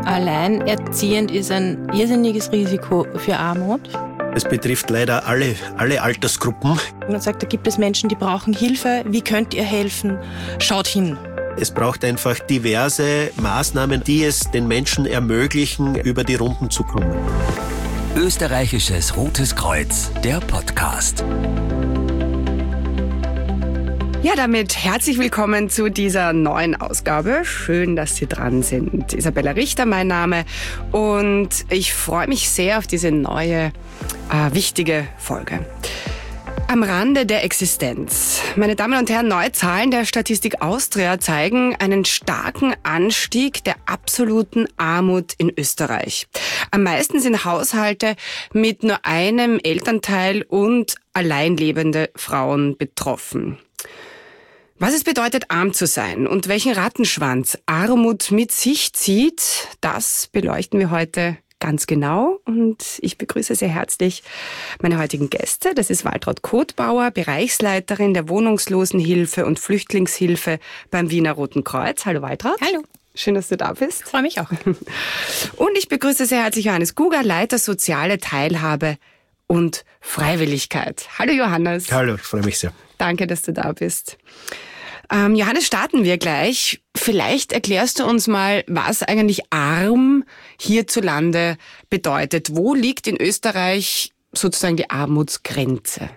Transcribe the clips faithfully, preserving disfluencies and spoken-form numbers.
Alleinerziehend ist ein irrsinniges Risiko für Armut. Es betrifft leider alle, alle Altersgruppen. Man sagt, da gibt es Menschen, die brauchen Hilfe. Wie könnt ihr helfen? Schaut hin. Es braucht einfach diverse Maßnahmen, die es den Menschen ermöglichen, über die Runden zu kommen. Österreichisches Rotes Kreuz, der Podcast. Ja, damit herzlich willkommen zu dieser neuen Ausgabe. Schön, dass Sie dran sind. Isabella Richter, mein Name. Und ich freue mich sehr auf diese neue, äh, wichtige Folge. Am Rande der Existenz. Meine Damen und Herren, neue Zahlen der Statistik Austria zeigen einen starken Anstieg der absoluten Armut in Österreich. Am meisten sind Haushalte mit nur einem Elternteil und alleinlebende Frauen betroffen. Was es bedeutet, arm zu sein und welchen Rattenschwanz Armut mit sich zieht, das beleuchten wir heute ganz genau. Und ich begrüße sehr herzlich meine heutigen Gäste. Das ist Waltraud Kotbauer, Bereichsleiterin der Wohnungslosenhilfe und Flüchtlingshilfe beim Wiener Roten Kreuz. Hallo Waltraud. Hallo. Schön, dass du da bist. Freue mich auch. Und ich begrüße sehr herzlich Johannes Guger, Leiter Soziale Teilhabe und Freiwilligkeit. Hallo Johannes. Hallo, ich freue mich sehr. Danke, dass du da bist. Ähm, Johannes, starten wir gleich. Vielleicht erklärst du uns mal, was eigentlich arm hierzulande bedeutet. Wo liegt in Österreich sozusagen die Armutsgrenze?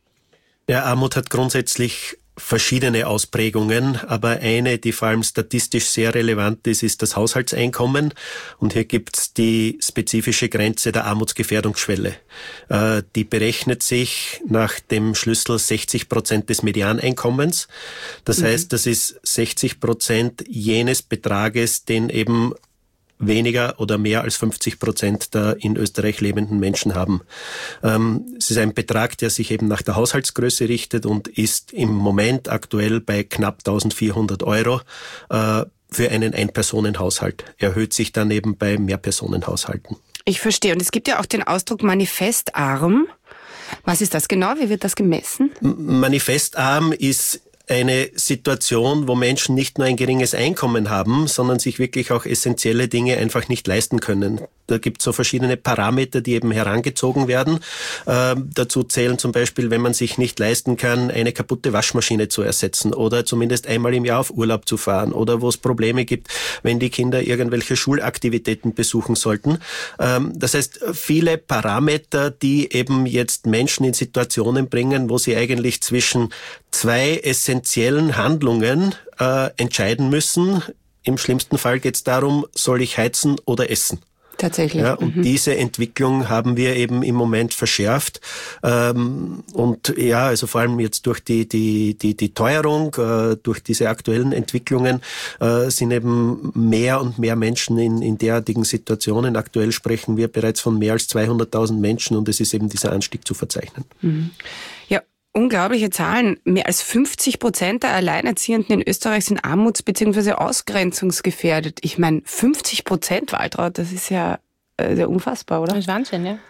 Ja, Armut hat grundsätzlich verschiedene Ausprägungen, aber eine, die vor allem statistisch sehr relevant ist, ist das Haushaltseinkommen. Und hier gibt's die spezifische Grenze der Armutsgefährdungsschwelle. Äh, die berechnet sich nach dem Schlüssel sechzig Prozent des Medianeinkommens. Das mhm. heißt, das ist sechzig Prozent jenes Betrages, den eben weniger oder mehr als fünfzig Prozent der in Österreich lebenden Menschen haben. Ähm, es ist ein Betrag, der sich eben nach der Haushaltsgröße richtet und ist im Moment aktuell bei knapp eintausendvierhundert Euro äh, für einen Ein-Personen-Haushalt. Erhöht sich dann eben bei Mehrpersonenhaushalten. Ich verstehe. Und es gibt ja auch den Ausdruck manifestarm. Was ist das genau? Wie wird das gemessen? Manifestarm ist eine Situation, wo Menschen nicht nur ein geringes Einkommen haben, sondern sich wirklich auch essentielle Dinge einfach nicht leisten können. Da gibt es so verschiedene Parameter, die eben herangezogen werden. Äh, dazu zählen zum Beispiel, wenn man sich nicht leisten kann, eine kaputte Waschmaschine zu ersetzen oder zumindest einmal im Jahr auf Urlaub zu fahren oder wo es Probleme gibt, wenn die Kinder irgendwelche Schulaktivitäten besuchen sollten. Ähm, das heißt, viele Parameter, die eben jetzt Menschen in Situationen bringen, wo sie eigentlich zwischen zwei essentiellen Handlungen äh, entscheiden müssen. Im schlimmsten Fall geht es darum, soll ich heizen oder essen? Tatsächlich. Ja, und mhm. diese Entwicklung haben wir eben im Moment verschärft. Ähm, und ja, also vor allem jetzt durch die die die die Teuerung, äh, durch diese aktuellen Entwicklungen äh, sind eben mehr und mehr Menschen in in derartigen Situationen. Aktuell sprechen wir bereits von mehr als zweihunderttausend Menschen und es ist eben dieser Anstieg zu verzeichnen. Mhm. Ja. Unglaubliche Zahlen. Mehr als fünfzig Prozent der Alleinerziehenden in Österreich sind armuts- bzw. ausgrenzungsgefährdet. Ich meine, fünfzig Prozent, Waltraud, das ist ja äh, sehr unfassbar, oder? Das ist Wahnsinn, ja.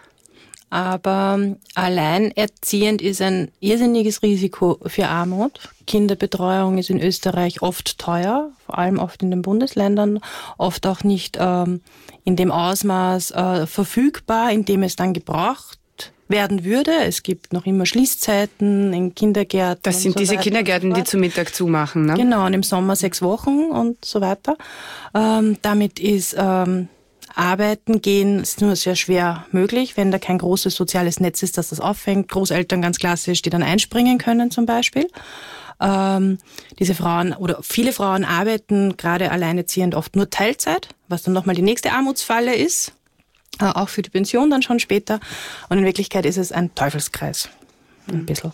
Aber alleinerziehend ist ein irrsinniges Risiko für Armut. Kinderbetreuung ist in Österreich oft teuer, vor allem oft in den Bundesländern, oft auch nicht ähm, in dem Ausmaß äh, verfügbar, in dem es dann gebraucht werden würde. Es gibt noch immer Schließzeiten in Kindergärten. Das sind so diese Kindergärten, die zu Mittag zumachen, ne? Genau, und im Sommer sechs Wochen und so weiter. Ähm, damit ist ähm, Arbeiten gehen ist nur sehr schwer möglich, wenn da kein großes soziales Netz ist, das das auffängt. Großeltern ganz klassisch, die dann einspringen können zum Beispiel. Ähm, diese Frauen oder viele Frauen arbeiten gerade alleinerziehend oft nur Teilzeit, was dann nochmal die nächste Armutsfalle ist. Auch für die Pension dann schon später. Und in Wirklichkeit ist es ein Teufelskreis. Ein bisschen.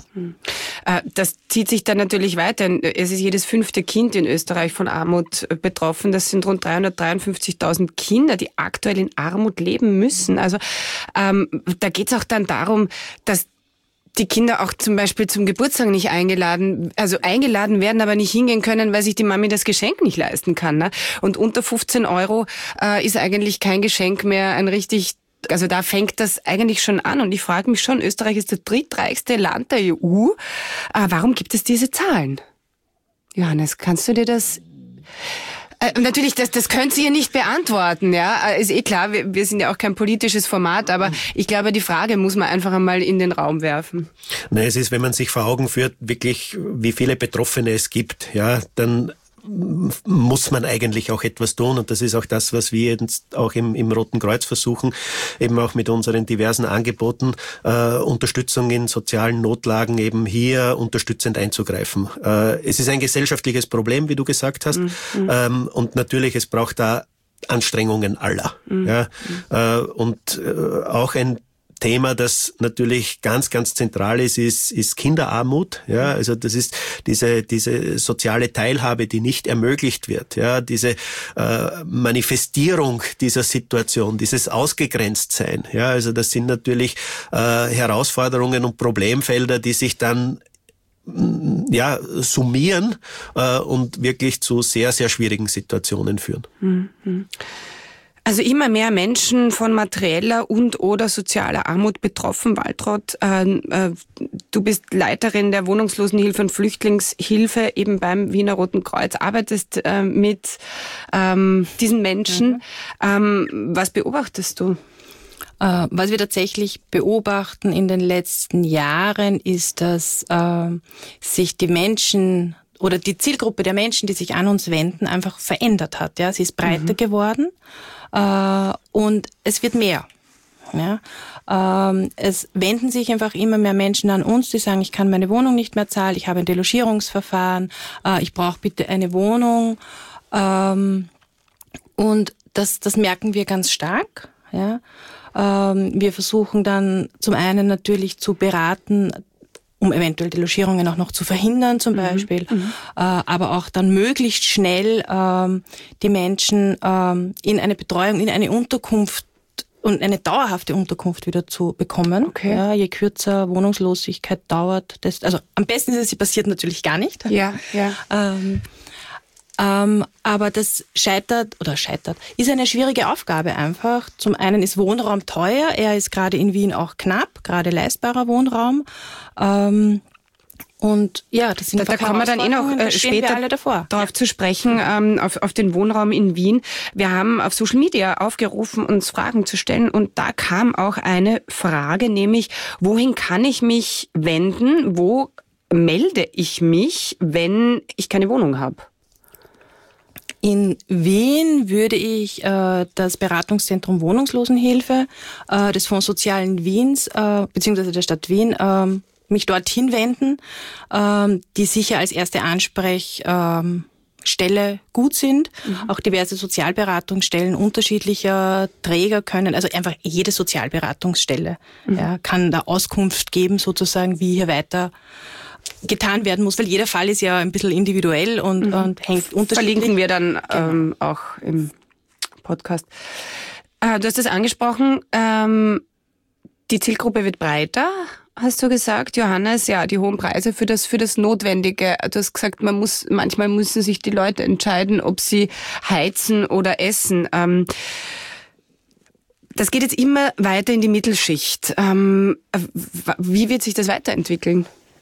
Das zieht sich dann natürlich weiter. Es ist jedes fünfte Kind in Österreich von Armut betroffen. Das sind rund dreihundertdreiundfünfzigtausend Kinder, die aktuell in Armut leben müssen. Also ähm, da geht es auch dann darum, dass die Kinder auch zum Beispiel zum Geburtstag nicht eingeladen, also eingeladen werden, aber nicht hingehen können, weil sich die Mami das Geschenk nicht leisten kann. Ne? Und unter fünfzehn Euro äh, ist eigentlich kein Geschenk mehr ein richtig, also da fängt das eigentlich schon an. Und ich frage mich schon, Österreich ist das drittreichste Land der E U. Äh, warum gibt es diese Zahlen? Johannes, kannst du dir das Äh, natürlich, das, das könnt ihr nicht beantworten, ja. Ist eh klar, wir, wir sind ja auch kein politisches Format, aber ich glaube, die Frage muss man einfach einmal in den Raum werfen. Nein, es ist, wenn man sich vor Augen führt, wirklich, wie viele Betroffene es gibt, ja, dann muss man eigentlich auch etwas tun, und das ist auch das, was wir jetzt auch im, im Roten Kreuz versuchen, eben auch mit unseren diversen Angeboten, äh, Unterstützung in sozialen Notlagen eben hier unterstützend einzugreifen. Äh, es ist ein gesellschaftliches Problem, wie du gesagt hast, mhm. ähm, und natürlich, es braucht da Anstrengungen aller. Mhm. Ja, äh, und äh, auch ein Thema, das natürlich ganz, ganz zentral ist, ist, ist Kinderarmut. Ja, also das ist diese, diese soziale Teilhabe, die nicht ermöglicht wird. Ja, diese äh, Manifestierung dieser Situation, dieses Ausgegrenztsein. Ja, also das sind natürlich äh, Herausforderungen und Problemfelder, die sich dann ja, summieren äh, und wirklich zu sehr, sehr schwierigen Situationen führen. Mhm. Also immer mehr Menschen von materieller und oder sozialer Armut betroffen. Waltraud, äh, äh, du bist Leiterin der Wohnungslosenhilfe und Flüchtlingshilfe eben beim Wiener Roten Kreuz, arbeitest äh, mit ähm, diesen Menschen. Mhm. Ähm, was beobachtest du? Äh, was wir tatsächlich beobachten in den letzten Jahren ist, dass äh, sich die Menschen oder die Zielgruppe der Menschen, die sich an uns wenden, einfach verändert hat. Ja, sie ist breiter mhm. geworden. Uh, und es wird mehr. Ja? Uh, es wenden sich einfach immer mehr Menschen an uns, die sagen, ich kann meine Wohnung nicht mehr zahlen, ich habe ein Delogierungsverfahren, uh, ich brauche bitte eine Wohnung. Uh, und das, das merken wir ganz stark. Ja? Uh, wir versuchen dann zum einen natürlich zu beraten, um eventuell Delogierungen auch noch zu verhindern zum Beispiel, mhm. äh, aber auch dann möglichst schnell ähm, die Menschen ähm, in eine Betreuung, in eine Unterkunft und eine dauerhafte Unterkunft wieder zu bekommen. Okay. Ja, je kürzer Wohnungslosigkeit dauert, desto, also am besten ist es, sie passiert natürlich gar nicht. Ja, ja. Ähm, Ähm, aber das scheitert, oder scheitert, ist eine schwierige Aufgabe einfach. Zum einen ist Wohnraum teuer, er ist gerade in Wien auch knapp, gerade leistbarer Wohnraum. Ähm, und ja, das sind da, da kommen wir dann eh noch äh, später alle davor. darauf zu sprechen, ähm, auf, auf den Wohnraum in Wien. Wir haben auf Social Media aufgerufen, uns Fragen zu stellen, und da kam auch eine Frage, nämlich, wohin kann ich mich wenden, wo melde ich mich, wenn ich keine Wohnung habe? In Wien würde ich äh, das Beratungszentrum Wohnungslosenhilfe äh, des Fonds Sozialen Wiens äh, beziehungsweise der Stadt Wien äh, mich dorthin wenden, äh, die sicher als erste Ansprechstelle äh, gut sind. Mhm. Auch diverse Sozialberatungsstellen unterschiedlicher Träger können, also einfach jede Sozialberatungsstelle mhm. ja, kann da Auskunft geben, sozusagen, wie hier weiter getan werden muss, weil jeder Fall ist ja ein bisschen individuell und, mhm. und hängt unterschiedlich. Verlinken wir dann ähm, genau. auch im Podcast. Äh, du hast es angesprochen, ähm, die Zielgruppe wird breiter, hast du gesagt, Johannes. Ja, die hohen Preise für das für das Notwendige. Du hast gesagt, man muss manchmal müssen sich die Leute entscheiden, ob sie heizen oder essen. Ähm, das geht jetzt immer weiter in die Mittelschicht. Ähm, wie wird sich das weiterentwickeln?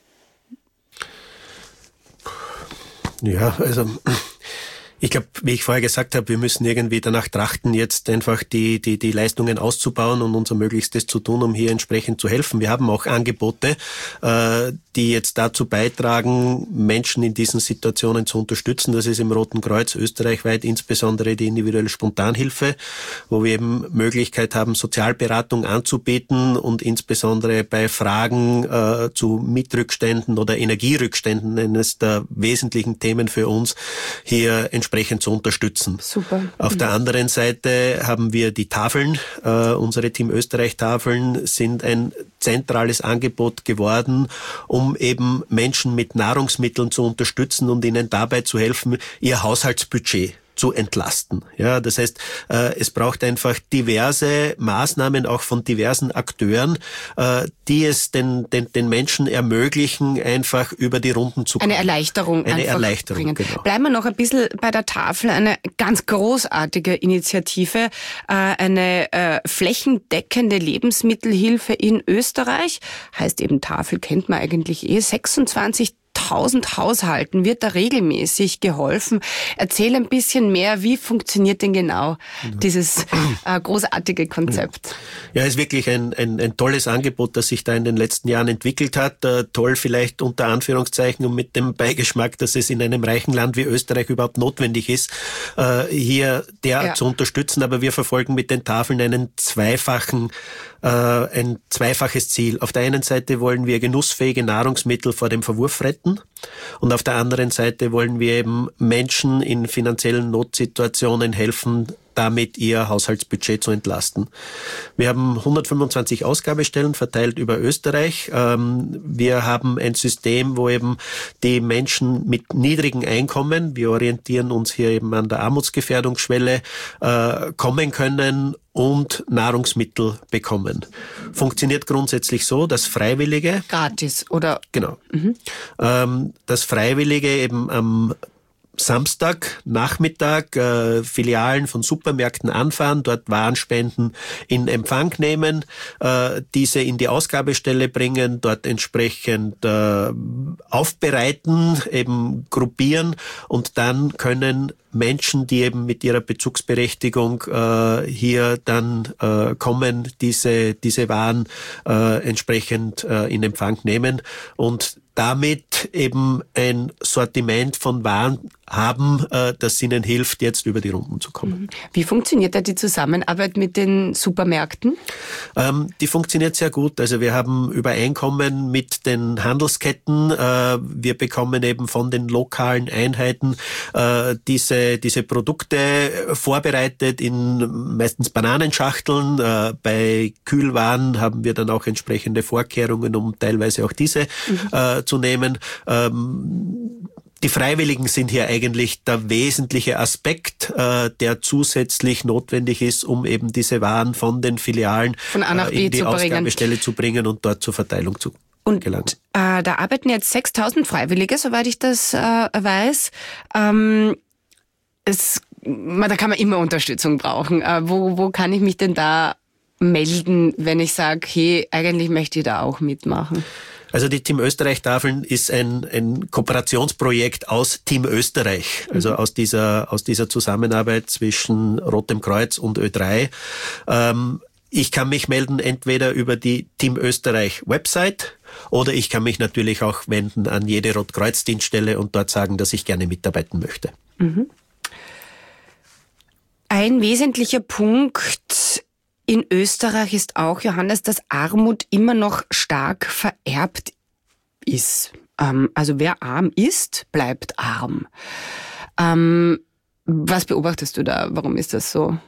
Ja, also ich glaube, wie ich vorher gesagt habe, wir müssen irgendwie danach trachten, jetzt einfach die, die, die Leistungen auszubauen und unser Möglichstes zu tun, um hier entsprechend zu helfen. Wir haben auch Angebote, äh, die jetzt dazu beitragen, Menschen in diesen Situationen zu unterstützen. Das ist im Roten Kreuz österreichweit insbesondere die individuelle Spontanhilfe, wo wir eben Möglichkeit haben, Sozialberatung anzubieten und insbesondere bei Fragen äh, zu Mietrückständen oder Energierückständen, eines der wesentlichen Themen für uns, hier entsprechend zu unterstützen. Super. Auf mhm. der anderen Seite haben wir die Tafeln. Äh, unsere Team Österreich-Tafeln sind ein zentrales Angebot geworden, um eben Menschen mit Nahrungsmitteln zu unterstützen und ihnen dabei zu helfen, ihr Haushaltsbudget zu entlasten. Ja, das heißt, äh, es braucht einfach diverse Maßnahmen auch von diversen Akteuren, äh, die es den, den, den Menschen ermöglichen, einfach über die Runden zu kommen. Eine Erleichterung Eine einfach Erleichterung, bringen. Genau. Bleiben wir noch ein bisschen bei der Tafel. Eine ganz großartige Initiative, äh, eine äh, flächendeckende Lebensmittelhilfe in Österreich. Heißt eben Tafel, kennt man eigentlich eh. sechsundzwanzig sechstausend Haushalten wird da regelmäßig geholfen. Erzähl ein bisschen mehr, wie funktioniert denn genau dieses äh, großartige Konzept? Ja, es ist wirklich ein, ein, ein tolles Angebot, das sich da in den letzten Jahren entwickelt hat. Äh, toll vielleicht unter Anführungszeichen und mit dem Beigeschmack, dass es in einem reichen Land wie Österreich überhaupt notwendig ist, äh, hier derart ja. zu unterstützen. Aber wir verfolgen mit den Tafeln einen zweifachen, äh, ein zweifaches Ziel. Auf der einen Seite wollen wir genussfähige Nahrungsmittel vor dem Verwurf retten und auf der anderen Seite wollen wir eben Menschen in finanziellen Notsituationen helfen, damit ihr Haushaltsbudget zu entlasten. Wir haben hundertfünfundzwanzig Ausgabestellen verteilt über Österreich. Wir haben ein System, wo eben die Menschen mit niedrigen Einkommen, wir orientieren uns hier eben an der Armutsgefährdungsschwelle, kommen können und Nahrungsmittel bekommen. Funktioniert grundsätzlich so, dass Freiwillige... Gratis, oder? Genau. Mhm. Dass Freiwillige eben am Samstag, Nachmittag äh, Filialen von Supermärkten anfahren, dort Warenspenden in Empfang nehmen, äh, diese in die Ausgabestelle bringen, dort entsprechend äh, aufbereiten, eben gruppieren und dann können Menschen, die eben mit ihrer Bezugsberechtigung äh, hier dann äh, kommen, diese diese Waren äh, entsprechend äh, in Empfang nehmen und damit eben ein Sortiment von Waren haben, äh, das ihnen hilft, jetzt über die Runden zu kommen. Wie funktioniert da die Zusammenarbeit mit den Supermärkten? Ähm, die funktioniert sehr gut. Also wir haben Übereinkommen mit den Handelsketten. Äh, wir bekommen eben von den lokalen Einheiten äh, diese diese Produkte vorbereitet in meistens Bananenschachteln. Äh, bei Kühlwaren haben wir dann auch entsprechende Vorkehrungen, um teilweise auch diese mhm. äh, zu nehmen. Ähm, Die Freiwilligen sind hier eigentlich der wesentliche Aspekt, äh, der zusätzlich notwendig ist, um eben diese Waren von den Filialen von A nach B äh, in die zu Ausgabestelle bringen. zu bringen und dort zur Verteilung zu und, gelangen. Äh, da arbeiten jetzt sechstausend Freiwillige, soweit ich das äh, weiß. Ähm, es, da kann man immer Unterstützung brauchen. Äh, wo, wo kann ich mich denn da melden, wenn ich sage, hey, eigentlich möchte ich da auch mitmachen? Also die Team Österreich-Tafeln ist ein, ein Kooperationsprojekt aus Team Österreich, also aus dieser, aus dieser Zusammenarbeit zwischen Rotem Kreuz und Ö drei. Ähm, ich kann mich melden entweder über die Team Österreich Website oder ich kann mich natürlich auch wenden an jede Rotkreuz-Dienststelle und dort sagen, dass ich gerne mitarbeiten möchte. Mhm. Ein wesentlicher Punkt in Österreich ist auch, Johannes, dass Armut immer noch stark vererbt ist. Ähm, also wer arm ist, bleibt arm. Ähm, was beobachtest du da? Warum ist das so?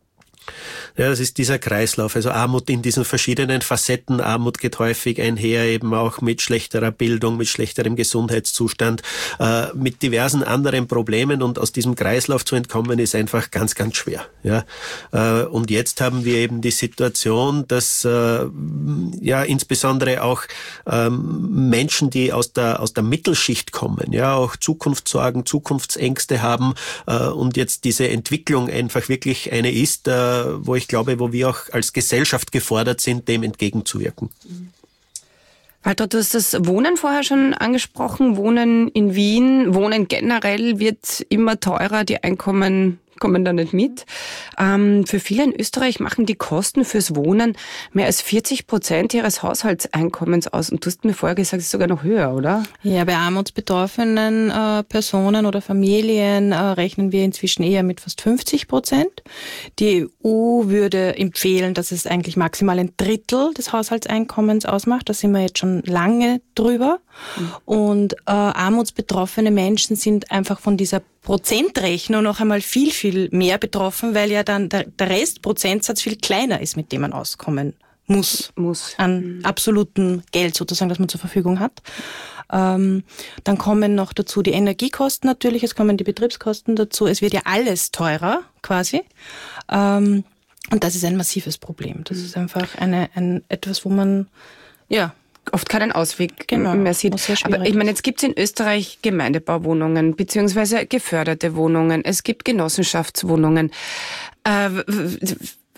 Ja, das ist dieser Kreislauf. Also Armut in diesen verschiedenen Facetten. Armut geht häufig einher eben auch mit schlechterer Bildung, mit schlechterem Gesundheitszustand, äh, mit diversen anderen Problemen. Und aus diesem Kreislauf zu entkommen, ist einfach ganz, ganz schwer. Ja, äh, und jetzt haben wir eben die Situation, dass äh, ja insbesondere auch ähm, Menschen, die aus der aus der Mittelschicht kommen, ja auch Zukunftssorgen, Zukunftsängste haben äh, und jetzt diese Entwicklung einfach wirklich eine ist, äh, wo ich glaube, wo wir auch als Gesellschaft gefordert sind, dem entgegenzuwirken. Walter, du hast das Wohnen vorher schon angesprochen. Wohnen in Wien, Wohnen generell wird immer teurer, die Einkommen kommen da nicht mit. Ähm, für viele in Österreich machen die Kosten fürs Wohnen mehr als vierzig Prozent ihres Haushaltseinkommens aus. Und du hast mir vorher gesagt, es ist sogar noch höher, oder? Ja, bei armutsbetroffenen äh, Personen oder Familien äh, rechnen wir inzwischen eher mit fast fünfzig Prozent. Die E U würde empfehlen, dass es eigentlich maximal ein Drittel des Haushaltseinkommens ausmacht. Da sind wir jetzt schon lange drüber. Mhm. Und äh, armutsbetroffene Menschen sind einfach von dieser Prozentrechnung noch einmal viel, viel mehr betroffen, weil ja dann der, der Restprozentsatz viel kleiner ist, mit dem man auskommen muss, muss. an mhm. absolutem Geld sozusagen, das man zur Verfügung hat. Ähm, dann kommen noch dazu die Energiekosten natürlich, es kommen die Betriebskosten dazu, es wird ja alles teurer quasi. Ähm, und das ist ein massives Problem. Das ist einfach eine, ein, etwas, wo man, ja, oft keinen Ausweg genau, mehr sieht. Aber ich meine, jetzt gibt es in Österreich Gemeindebauwohnungen beziehungsweise geförderte Wohnungen. Es gibt Genossenschaftswohnungen. Äh,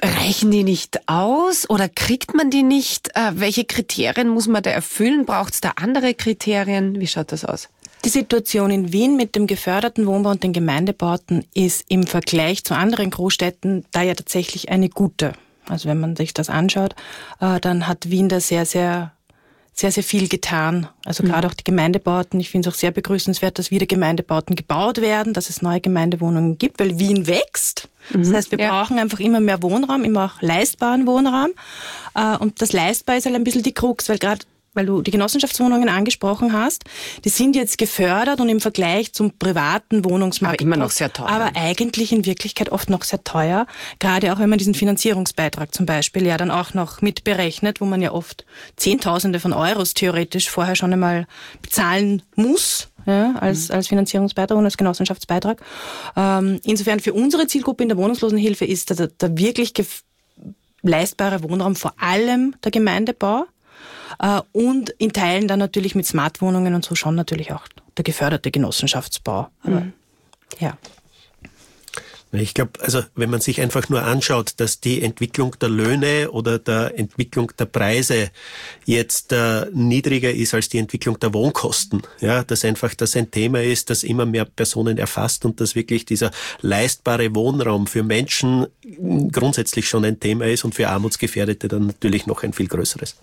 reichen die nicht aus oder kriegt man die nicht? Äh, welche Kriterien muss man da erfüllen? Braucht es da andere Kriterien? Wie schaut das aus? Die Situation in Wien mit dem geförderten Wohnbau und den Gemeindebauten ist im Vergleich zu anderen Großstädten da ja tatsächlich eine gute. Also wenn man sich das anschaut, äh, dann hat Wien da sehr, sehr sehr, sehr viel getan. Also mhm. gerade auch die Gemeindebauten. Ich finde es auch sehr begrüßenswert, dass wieder Gemeindebauten gebaut werden, dass es neue Gemeindewohnungen gibt, weil Wien wächst. Mhm. Das heißt, wir ja. brauchen einfach immer mehr Wohnraum, immer auch leistbaren Wohnraum. Und das leistbar ist halt ein bisschen die Krux, weil gerade weil du die Genossenschaftswohnungen angesprochen hast, die sind jetzt gefördert und im Vergleich zum privaten Wohnungsmarkt. Aber immer noch sehr teuer. Aber eigentlich in Wirklichkeit oft noch sehr teuer. Gerade auch wenn man diesen Finanzierungsbeitrag zum Beispiel ja dann auch noch mitberechnet, wo man ja oft Zehntausende von Euros theoretisch vorher schon einmal bezahlen muss. Ja, als, mhm. als Finanzierungsbeitrag und als Genossenschaftsbeitrag. Ähm, insofern für unsere Zielgruppe in der Wohnungslosenhilfe ist der, der wirklich gef- leistbare Wohnraum vor allem der Gemeindebau. Uh, und in Teilen dann natürlich mit Smartwohnungen und so schon natürlich auch der geförderte Genossenschaftsbau. Aber, mhm. ja. Ich glaube, also wenn man sich einfach nur anschaut, dass die Entwicklung der Löhne oder der Entwicklung der Preise jetzt äh, niedriger ist als die Entwicklung der Wohnkosten, ja, dass einfach das ein Thema ist, das immer mehr Personen erfasst und dass wirklich dieser leistbare Wohnraum für Menschen grundsätzlich schon ein Thema ist und für Armutsgefährdete dann natürlich noch ein viel größeres.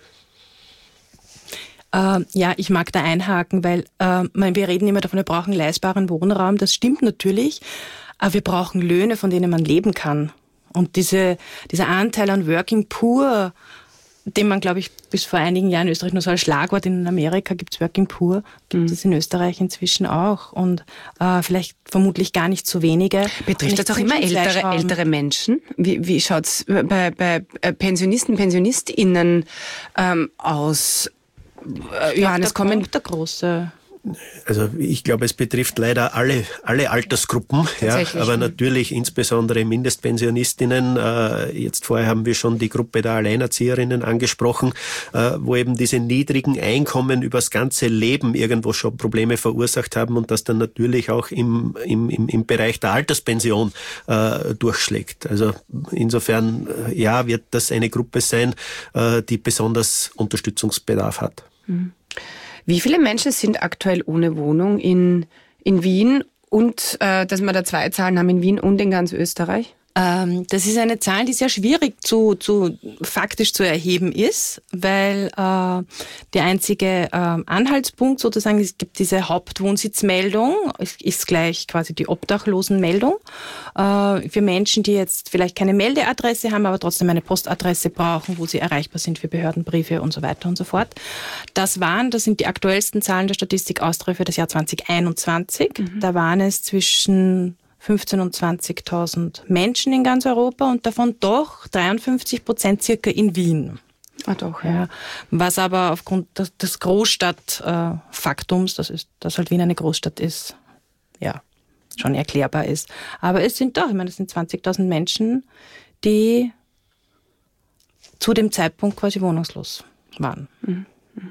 Uh, ja, ich mag da einhaken, weil uh, wir reden immer davon, wir brauchen leistbaren Wohnraum. Das stimmt natürlich, aber wir brauchen Löhne, von denen man leben kann. Und diese, dieser Anteil an Working Poor, den man, glaube ich, bis vor einigen Jahren in Österreich nur so als Schlagwort, in Amerika gibt es Working Poor, gibt es mhm. in Österreich inzwischen auch und uh, vielleicht vermutlich gar nicht so wenige. Betrifft das auch immer ältere, ältere Menschen? Wie, wie schaut's bei, bei Pensionisten, PensionistInnen ähm, aus? Johannes, kommen der große. Also ich glaube, es betrifft leider alle alle Altersgruppen, ja, aber natürlich insbesondere Mindestpensionistinnen. Äh, jetzt vorher haben wir schon die Gruppe der Alleinerzieherinnen angesprochen, äh, wo eben diese niedrigen Einkommen übers ganze Leben irgendwo schon Probleme verursacht haben und das dann natürlich auch im im im, im Bereich der Alterspension äh, durchschlägt. Also insofern ja, wird das eine Gruppe sein, äh, die besonders Unterstützungsbedarf hat. Mhm. Wie viele Menschen sind aktuell ohne Wohnung in, in Wien und, äh, dass wir da zwei Zahlen haben, in Wien und in ganz Österreich? Ähm, das ist eine Zahl, die sehr schwierig zu, zu faktisch zu erheben ist, weil äh, der einzige äh, Anhaltspunkt sozusagen, es gibt diese Hauptwohnsitzmeldung, ist, ist gleich quasi die Obdachlosenmeldung äh, für Menschen, die jetzt vielleicht keine Meldeadresse haben, aber trotzdem eine Postadresse brauchen, wo sie erreichbar sind für Behördenbriefe und so weiter und so fort. Das waren, das sind die aktuellsten Zahlen der Statistik Austria für das Jahr zwanzig einundzwanzig. Mhm. Da waren es zwischen fünfzehntausend und zwanzigtausend Menschen in ganz Europa und davon doch dreiundfünfzig Prozent circa in Wien. Ah doch, ja. Ja, was aber aufgrund des, des Großstadtfaktums, das ist, dass halt Wien eine Großstadt ist, ja, schon erklärbar ist. Aber es sind doch, ich meine, es sind zwanzigtausend Menschen, die zu dem Zeitpunkt quasi wohnungslos waren. Mhm.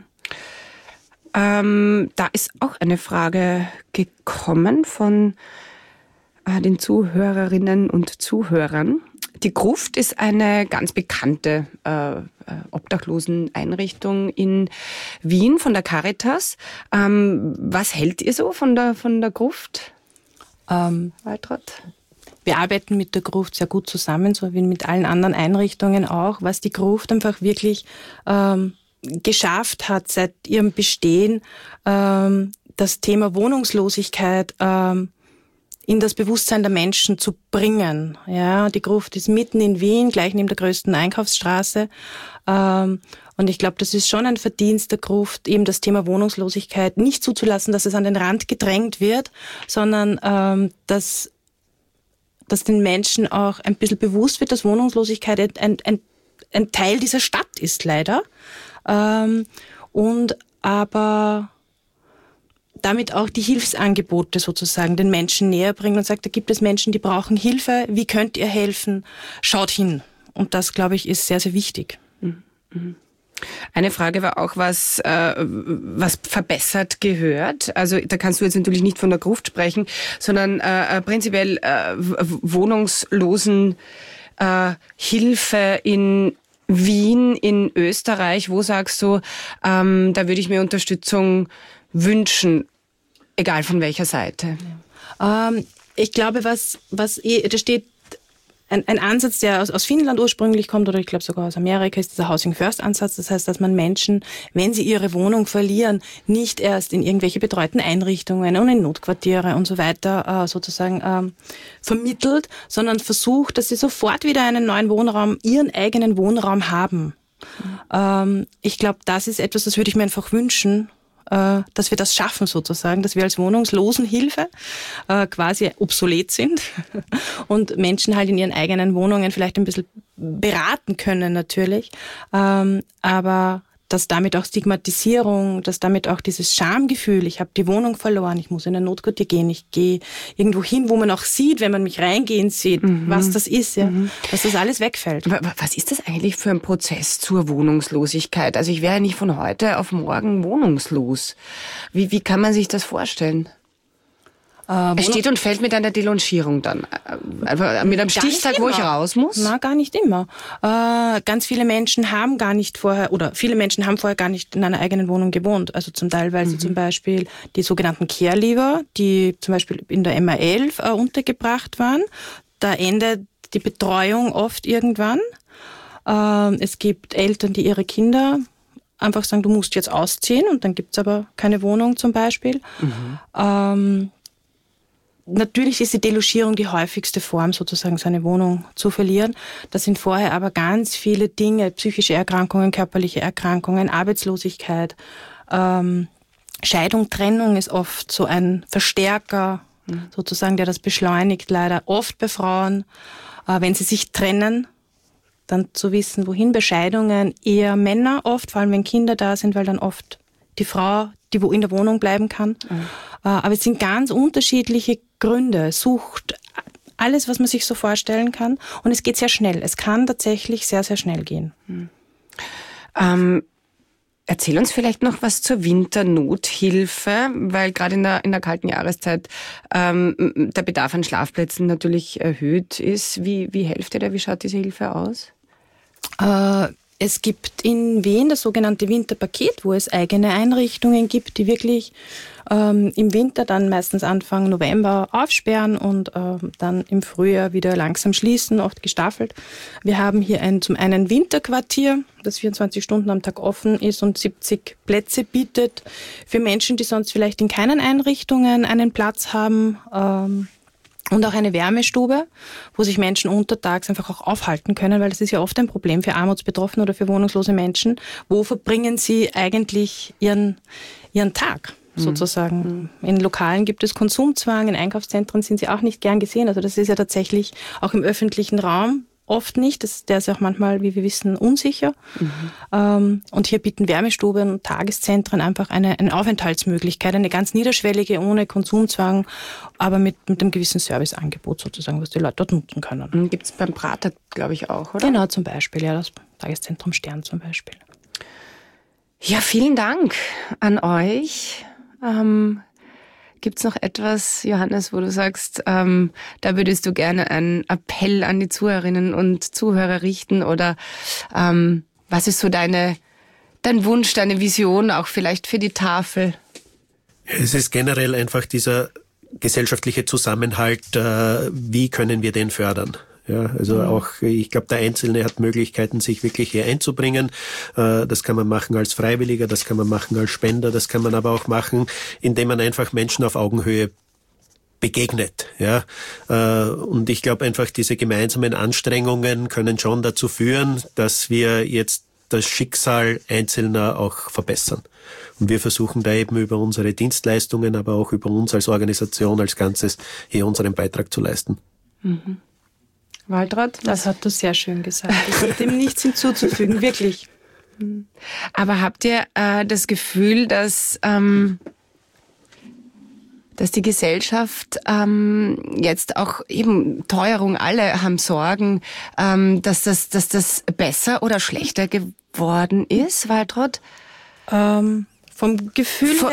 Ähm, da ist auch eine Frage gekommen von den Zuhörerinnen und Zuhörern. Die Gruft ist eine ganz bekannte äh, Obdachloseneinrichtung in Wien von der Caritas. Ähm, was hält ihr so von der, von der Gruft? Ähm, Waltraud? Wir arbeiten mit der Gruft sehr gut zusammen, so wie mit allen anderen Einrichtungen auch. Was die Gruft einfach wirklich ähm, geschafft hat seit ihrem Bestehen, ähm, das Thema Wohnungslosigkeit ähm, in das Bewusstsein der Menschen zu bringen. Ja, die Gruft ist mitten in Wien, gleich neben der größten Einkaufsstraße. Ähm, und ich glaube, das ist schon ein Verdienst der Gruft, eben das Thema Wohnungslosigkeit nicht zuzulassen, dass es an den Rand gedrängt wird, sondern ähm, dass, dass den Menschen auch ein bisschen bewusst wird, dass Wohnungslosigkeit ein, ein, ein Teil dieser Stadt ist, leider. Ähm, und aber damit auch die Hilfsangebote sozusagen den Menschen näher bringen und sagt, da gibt es Menschen, die brauchen Hilfe, wie könnt ihr helfen? Schaut hin. Und das, glaube ich, ist sehr, sehr wichtig. Eine Frage war auch, was, äh, was verbessert gehört. Also da kannst du jetzt natürlich nicht von der Gruft sprechen, sondern äh, prinzipiell äh, Wohnungslosen äh, Hilfe in Wien, in Österreich? Wo sagst du, ähm, da würde ich mir Unterstützung wünschen, egal von welcher Seite? Ja. Ähm, ich glaube, was, was da steht, Ein, ein Ansatz, der aus, aus Finnland ursprünglich kommt, oder ich glaube sogar aus Amerika, ist dieser Housing First Ansatz. Das heißt, dass man Menschen, wenn sie ihre Wohnung verlieren, nicht erst in irgendwelche betreuten Einrichtungen und in Notquartiere und so weiter äh, sozusagen ähm, vermittelt, sondern versucht, dass sie sofort wieder einen neuen Wohnraum, ihren eigenen Wohnraum haben. Mhm. Ähm, ich glaube, das ist etwas, das würde ich mir einfach wünschen, dass wir das schaffen sozusagen, dass wir als Wohnungslosenhilfe äh, quasi obsolet sind und Menschen halt in ihren eigenen Wohnungen vielleicht ein bisschen beraten können natürlich, ähm, aber dass damit auch Stigmatisierung, dass damit auch dieses Schamgefühl, ich habe die Wohnung verloren, ich muss in ein Notquartier gehen, ich gehe irgendwo hin, wo man auch sieht, wenn man mich reingehen sieht, mhm. was das ist, ja, mhm. dass das alles wegfällt. Was ist das eigentlich für ein Prozess zur Wohnungslosigkeit? Also ich wäre ja nicht von heute auf morgen wohnungslos. Wie, wie kann man sich das vorstellen? Äh, es steht und fällt mit einer Delogierung dann. Also mit einem Stichtag, wo ich raus muss? Na, gar nicht immer. Äh, ganz viele Menschen haben gar nicht vorher, oder viele Menschen haben vorher gar nicht in einer eigenen Wohnung gewohnt. Also zum Teil, weil mhm. sie zum Beispiel die sogenannten Care-Leaver, die zum Beispiel in der M A elf äh, untergebracht waren. Da endet die Betreuung oft irgendwann. Äh, es gibt Eltern, die ihre Kinder einfach sagen, du musst jetzt ausziehen, und dann gibt's aber keine Wohnung zum Beispiel. Mhm. Ähm, Natürlich ist die Delogierung die häufigste Form, sozusagen seine Wohnung zu verlieren. Das sind vorher aber ganz viele Dinge, psychische Erkrankungen, körperliche Erkrankungen, Arbeitslosigkeit, ähm, Scheidung, Trennung ist oft so ein Verstärker, mhm. sozusagen, der das beschleunigt, leider oft bei Frauen. Äh, wenn sie sich trennen, dann zu wissen, wohin. Bescheidungen eher Männer oft, vor allem wenn Kinder da sind, weil dann oft die Frau, die wo in der Wohnung bleiben kann. Mhm. Äh, aber es sind ganz unterschiedliche Gründe, Sucht, alles, was man sich so vorstellen kann. Und es geht sehr schnell. Es kann tatsächlich sehr, sehr schnell gehen. Hm. Ähm, erzähl uns vielleicht noch was zur Winternothilfe, weil gerade in der, in der kalten Jahreszeit ähm, der Bedarf an Schlafplätzen natürlich erhöht ist. Wie, wie helft ihr da? Wie schaut diese Hilfe aus? Äh, Es gibt in Wien das sogenannte Winterpaket, wo es eigene Einrichtungen gibt, die wirklich ähm, im Winter dann meistens Anfang November aufsperren und ähm, dann im Frühjahr wieder langsam schließen, oft gestaffelt. Wir haben hier ein, zum einen Winterquartier, das vierundzwanzig Stunden am Tag offen ist und siebzig Plätze bietet für Menschen, die sonst vielleicht in keinen Einrichtungen einen Platz haben. Ähm, Und auch eine Wärmestube, wo sich Menschen untertags einfach auch aufhalten können, weil das ist ja oft ein Problem für Armutsbetroffene oder für wohnungslose Menschen. Wo verbringen sie eigentlich ihren, ihren Tag sozusagen? Mhm. In Lokalen gibt es Konsumzwang, in Einkaufszentren sind sie auch nicht gern gesehen. Also das ist ja tatsächlich auch im öffentlichen Raum oft nicht. Das, der ist ja auch manchmal, wie wir wissen, unsicher. Mhm. Ähm, und hier bieten Wärmestuben und Tageszentren einfach eine, eine Aufenthaltsmöglichkeit, eine ganz niederschwellige, ohne Konsumzwang, aber mit, mit einem gewissen Serviceangebot sozusagen, was die Leute dort nutzen können. Gibt es beim Prater, glaube ich, auch, oder? Genau, zum Beispiel, ja, das Tageszentrum Stern zum Beispiel. Ja, vielen Dank an euch. Ähm Gibt's noch etwas, Johannes, wo du sagst, ähm, da würdest du gerne einen Appell an die Zuhörerinnen und Zuhörer richten? Oder ähm, was ist so deine, dein Wunsch, deine Vision auch vielleicht für die Tafel? Es ist generell einfach dieser gesellschaftliche Zusammenhalt, äh, wie können wir den fördern? Ja, also mhm. auch, ich glaube, der Einzelne hat Möglichkeiten, sich wirklich hier einzubringen. Das kann man machen als Freiwilliger, das kann man machen als Spender, das kann man aber auch machen, indem man einfach Menschen auf Augenhöhe begegnet. Ja, und ich glaube einfach, diese gemeinsamen Anstrengungen können schon dazu führen, dass wir jetzt das Schicksal Einzelner auch verbessern. Und wir versuchen da eben über unsere Dienstleistungen, aber auch über uns als Organisation als Ganzes hier unseren Beitrag zu leisten. Mhm. Waltraud? Das hast du sehr schön gesagt. Ich habe dem nichts hinzuzufügen, wirklich. Aber habt ihr äh, das Gefühl, dass, ähm, dass die Gesellschaft ähm, jetzt auch eben Teuerung, alle haben Sorgen, ähm, dass, das, dass das besser oder schlechter geworden ist, Waltraud? Ähm, vom Gefühl Von, her...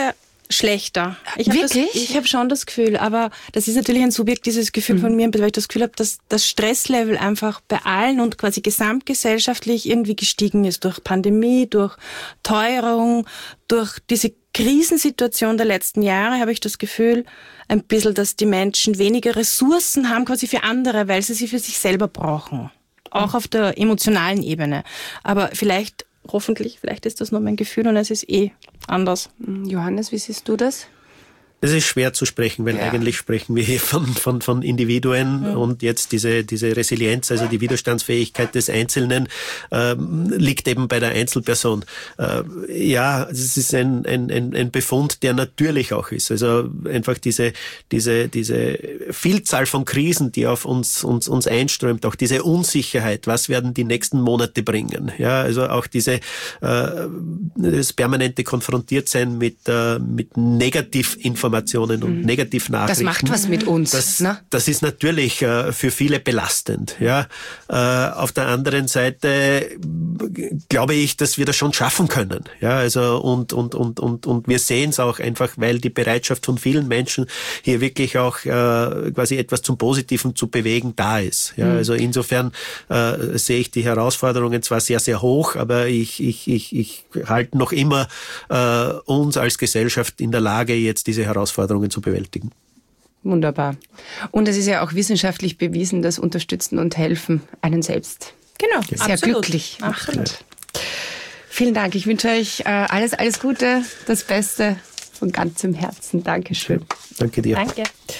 schlechter. Ich hab Wirklich? Das, ich habe schon das Gefühl, aber das ist natürlich ein subjektives Gefühl mhm. von mir, weil ich das Gefühl habe, dass das Stresslevel einfach bei allen und quasi gesamtgesellschaftlich irgendwie gestiegen ist durch Pandemie, durch Teuerung, durch diese Krisensituation der letzten Jahre habe ich das Gefühl, ein bisschen, dass die Menschen weniger Ressourcen haben quasi für andere, weil sie sie für sich selber brauchen. Auch auf der emotionalen Ebene. Aber vielleicht Hoffentlich, vielleicht ist das nur mein Gefühl und es ist eh anders. Johannes, wie siehst du das? Das ist schwer zu sprechen, weil ja. eigentlich sprechen wir hier von, von, von Individuen mhm. und jetzt diese, diese Resilienz, also die Widerstandsfähigkeit des Einzelnen, ähm, liegt eben bei der Einzelperson. Äh, ja, es ist ein, ein, ein Befund, der natürlich auch ist. Also einfach diese, diese, diese Vielzahl von Krisen, die auf uns, uns, uns einströmt, auch diese Unsicherheit, was werden die nächsten Monate bringen? Ja, also auch diese, äh, das permanente Konfrontiertsein mit, äh, mit Negativinformationen. Informationen und mhm. Negativnachrichten. Das macht was mit uns. Das, ne? das ist natürlich äh, für viele belastend. Ja, äh, auf der anderen Seite glaube ich, dass wir das schon schaffen können. Ja, also und und und und und wir sehen es auch einfach, weil die Bereitschaft von vielen Menschen hier wirklich auch äh, quasi etwas zum Positiven zu bewegen da ist. Ja, mhm. also insofern äh, sehe ich die Herausforderungen zwar sehr sehr hoch, aber ich ich ich ich halte noch immer äh, uns als Gesellschaft in der Lage, jetzt diese Herausforderungen Herausforderungen zu bewältigen. Wunderbar. Und es ist ja auch wissenschaftlich bewiesen, dass Unterstützen und Helfen einen selbst genau, sehr absolut. glücklich macht. Absolut. Vielen Dank. Ich wünsche euch äh, alles, alles Gute, das Beste von ganzem Herzen. Dankeschön. Danke dir. Danke.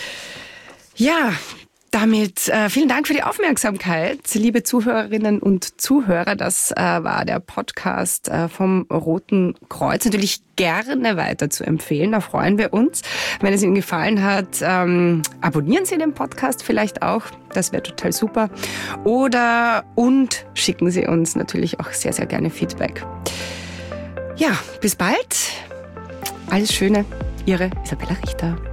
Ja, damit äh, vielen Dank für die Aufmerksamkeit, liebe Zuhörerinnen und Zuhörer. Das äh, war der Podcast äh, vom Roten Kreuz. Natürlich gerne weiter zu empfehlen, da freuen wir uns. Wenn es Ihnen gefallen hat, ähm, abonnieren Sie den Podcast vielleicht auch, das wäre total super. Oder und schicken Sie uns natürlich auch sehr, sehr gerne Feedback. Ja, bis bald. Alles Schöne, Ihre Isabella Richter.